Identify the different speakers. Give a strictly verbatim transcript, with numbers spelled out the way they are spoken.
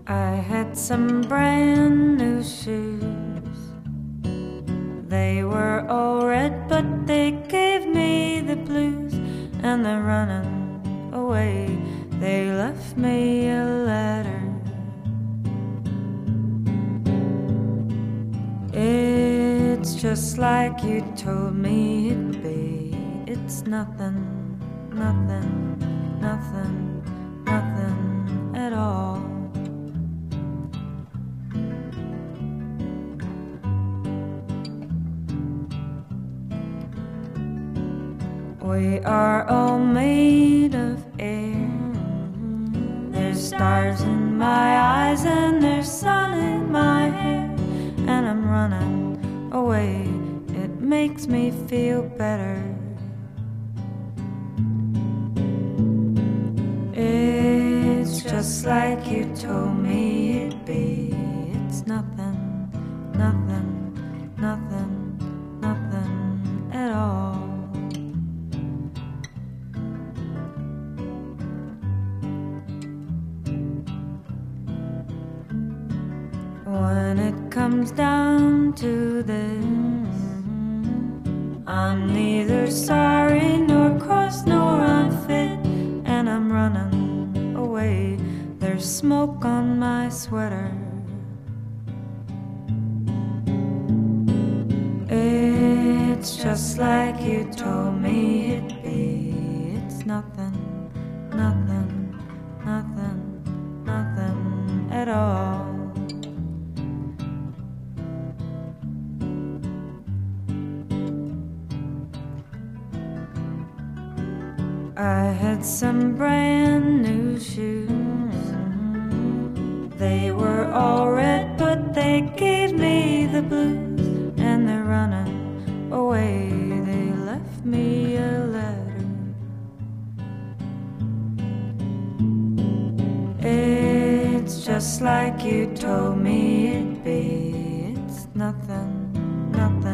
Speaker 1: I had some brand new shoes. They were all red, but they gave me the blues. And they're running away. They left me a letter. It's just like you told me it'd be. It's nothing, nothing, nothing, nothing at all. We are all made of air. There's stars in my eyes and there's sun in my hair. And I'm running away, it makes me feel better. It's just like you told me it'd be. It's nothing, nothing, nothing, nothing at all. When it comes down to this, I'm neither sorry nor cross nor unfit. And I'm running away, there's smoke on my sweater. It's just like you told me it'd be. It's nothing, nothing, nothing, nothing at all. I had some brand new shoes. They were all red, but they gave me the blues. And they're running away, they left me a letter. It's just like you told me it'd be. It's nothing, nothing.